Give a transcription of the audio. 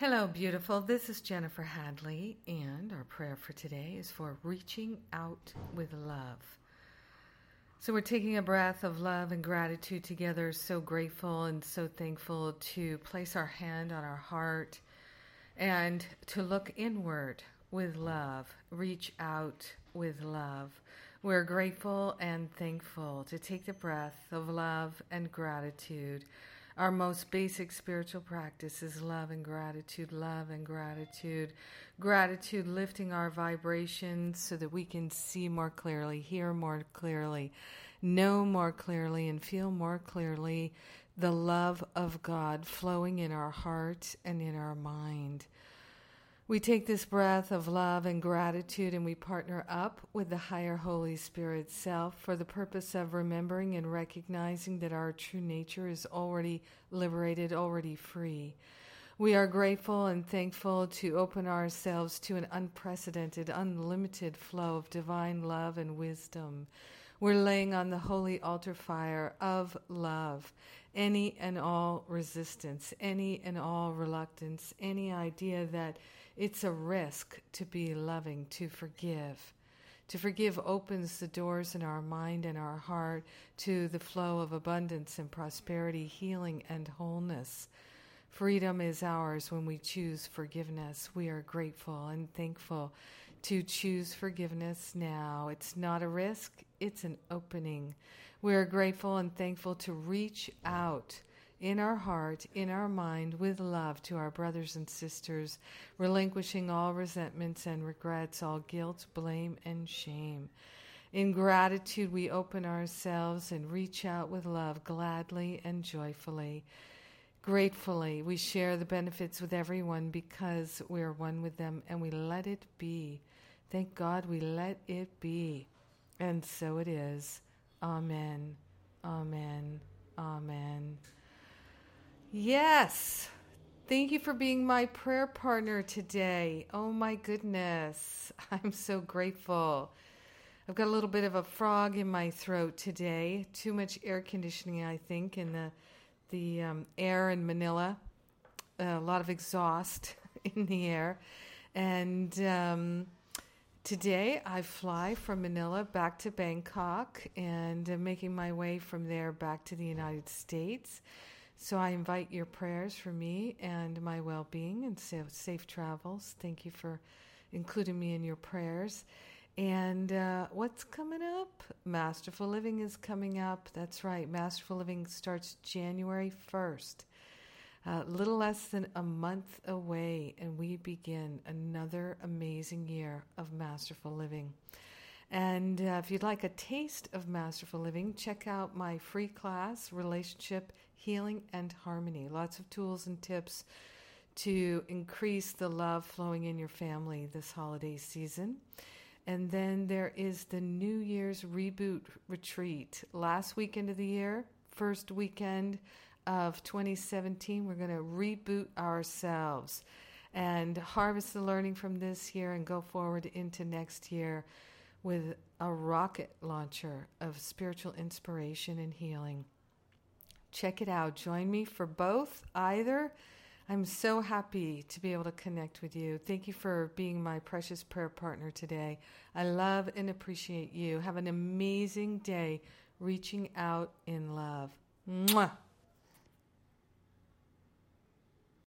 Hello, beautiful. This is Jennifer Hadley, and our prayer for today is for reaching out with love. So we're taking a breath of love and gratitude together, so grateful and so thankful to place our hand on our heart and to look inward with love, reach out with love. We're grateful and thankful to take the breath of love and gratitude. Our most basic spiritual practice is love and gratitude, love and gratitude. Gratitude lifting our vibrations so that we can see more clearly, hear more clearly, know more clearly, and feel more clearly the love of God flowing in our heart and in our mind. We take this breath of love and gratitude and we partner up with the higher Holy Spirit self for the purpose of remembering and recognizing that our true nature is already liberated, already free. We are grateful and thankful to open ourselves to an unprecedented, unlimited flow of divine love and wisdom. We're laying on the holy altar fire of love any and all resistance, any and all reluctance, any idea that it's a risk to be loving, to forgive. To forgive opens the doors in our mind and our heart to the flow of abundance and prosperity, healing and wholeness. Freedom is ours when we choose forgiveness. We are grateful and thankful to choose forgiveness now. It's not a risk, it's an opening. We are grateful and thankful to reach out in our heart, in our mind, with love to our brothers and sisters, relinquishing all resentments and regrets, all guilt, blame, and shame. In gratitude, we open ourselves and reach out with love gladly and joyfully. Gratefully, we share the benefits with everyone because we are one with them and we let it be. Thank God we let it be. And so it is. Amen. Amen. Amen. Yes. Thank you for being my prayer partner today. Oh my goodness. I'm so grateful. I've got a little bit of a frog in my throat today. Too much air conditioning, I think, in the air in Manila. A lot of exhaust in the air. And today I fly from Manila back to Bangkok and I'm making my way from there back to the United States. So I invite your prayers for me and my well-being and safe travels. Thank you for including me in your prayers. And what's coming up? Masterful Living is coming up. That's right. Masterful Living starts January 1st. A little less than a month away, and we begin another amazing year of Masterful Living. And if you'd like a taste of Masterful Living, check out my free class, Relationship Healing and Harmony. Lots of tools and tips to increase the love flowing in your family this holiday season. And then there is the New Year's Reboot Retreat. Last weekend of the year, first weekend of 2017, we're going to reboot ourselves and harvest the learning from this year and go forward into next year with a rocket launcher of spiritual inspiration and healing. Check it out. Join me for both, either. I'm so happy to be able to connect with you. Thank you for being my precious prayer partner today. I love and appreciate you. Have an amazing day reaching out in love. Mwah.